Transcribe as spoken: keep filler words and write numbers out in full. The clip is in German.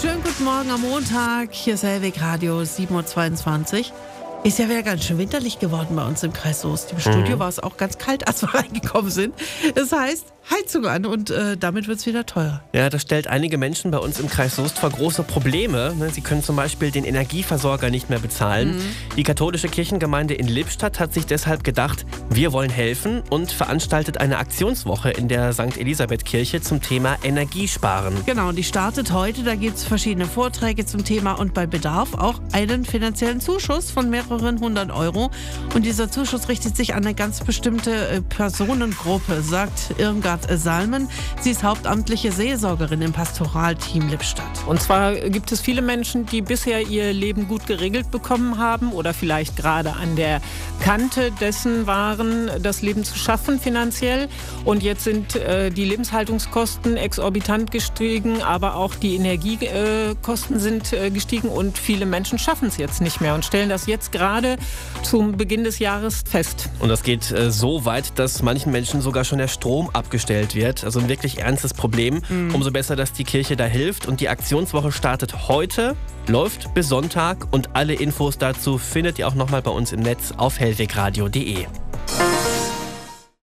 Schönen guten Morgen am Montag. Hier ist Hellweg Radio sieben Uhr zweiundzwanzig. Ist ja wieder ganz schön winterlich geworden bei uns im Kreis Soest. Im Studio mhm. war es auch ganz kalt, als wir reingekommen sind. Das heißt, Heizung an und äh, damit wird es wieder teuer. Ja, das stellt einige Menschen bei uns im Kreis Soest vor große Probleme. Sie können zum Beispiel den Energieversorger nicht mehr bezahlen. Mhm. Die katholische Kirchengemeinde in Lippstadt hat sich deshalb gedacht, wir wollen helfen und veranstaltet eine Aktionswoche in der Sankt Elisabeth-Kirche zum Thema Energiesparen. Genau, die startet heute. Da gibt es verschiedene Vorträge zum Thema und bei Bedarf auch einen finanziellen Zuschuss von mehreren hundert Euro. Und dieser Zuschuss richtet sich an eine ganz bestimmte äh, Personengruppe, sagt Irmgard Salmen. Sie ist hauptamtliche Seelsorgerin im Pastoralteam Lippstadt. Und zwar gibt es viele Menschen, die bisher ihr Leben gut geregelt bekommen haben oder vielleicht gerade an der Kante dessen waren, das Leben zu schaffen finanziell. Und jetzt sind äh, die Lebenshaltungskosten exorbitant gestiegen, aber auch die Energiekosten äh, sind äh, gestiegen und viele Menschen schaffen es jetzt nicht mehr und stellen das jetzt gerade zum Beginn des Jahres fest. Und das geht äh, so weit, dass manchen Menschen sogar schon der Strom abgestellt wird. Also ein wirklich ernstes Problem. Mhm. Umso besser, dass die Kirche da hilft. Und die Aktionswoche startet heute, läuft bis Sonntag. Und alle Infos dazu findet ihr auch nochmal bei uns im Netz auf hellwegradio punkt de.